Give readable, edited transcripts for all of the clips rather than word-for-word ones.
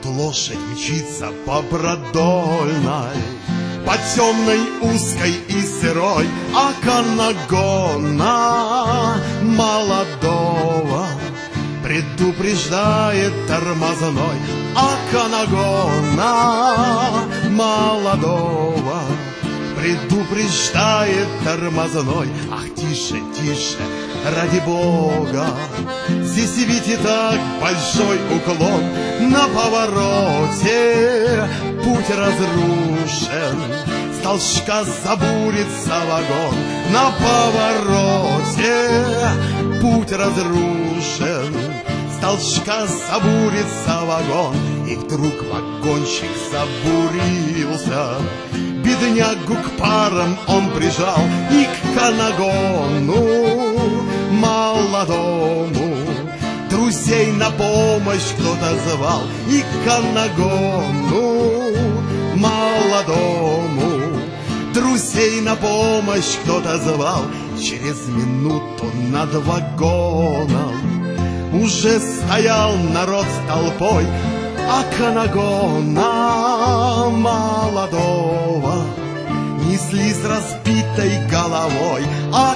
Вот лошадь мчится по продольной, по темной, узкой и сырой, а канагона молодого предупреждает тормозной, а канагона молодого предупреждает тормозной. Ах, тише, тише, ради Бога, здесь ведь и так большой уклон, на повороте путь разрушен, с толчка забурится вагон, на повороте путь разрушен, с толчка забурится вагон. И вдруг вагончик забурился, беднягу к парам он прижал, и к канагону молодому друзей на помощь кто-то звал, и к канагону молодому друзей на помощь кто-то звал. Через минуту над вагоном уже стоял народ с толпой, а канагона молодого несли с разбитой головой, а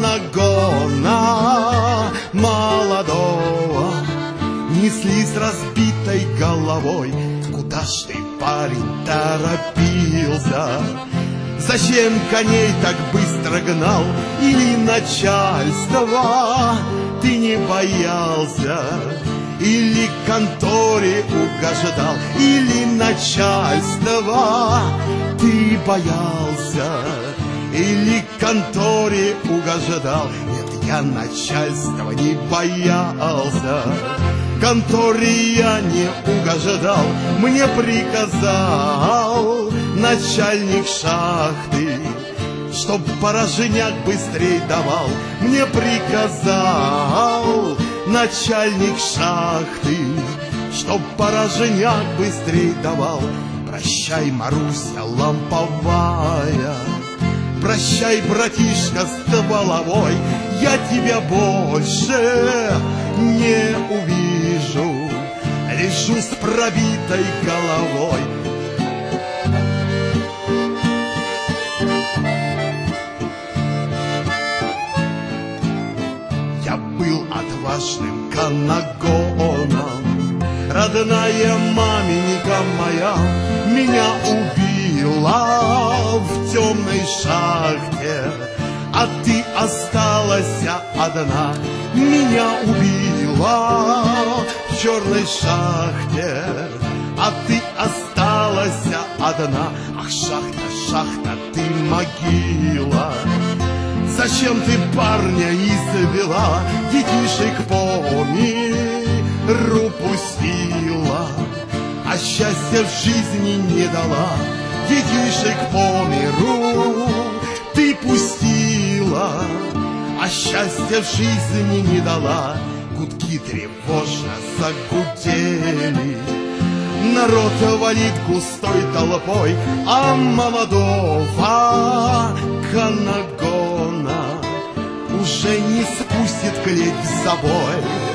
канагона молодого несли с разбитой головой. Куда ж ты, парень, торопился? Зачем коней так быстро гнал? Или начальства ты не боялся? Или конторе угождал? Или начальства ты боялся? Или конторе угождал? Нет, я начальства не боялся, конторе я не угождал. Мне приказал начальник шахты, чтоб порожняк быстрей давал. Мне приказал начальник шахты, чтоб порожняк быстрей давал. Прощай, Маруся ломповая, прощай, братишка стволовой, я тебя больше не увижу, лежу с пробитой головой. Я был отважным канагоном, родная маменька моя меня убила в темной шахте, а ты осталась одна. Меня убила в черной шахте, а ты осталась одна. Ах, шахта, шахта, ты могила, зачем ты парня извела? Детишек по миру пустила, а счастья в жизни не дала. Детишек по миру ты пустила, а счастья в жизни не дала. Гудки тревожно загудели, народ валит густой толпой, а молодого канагона уже не спустит клеть с собой.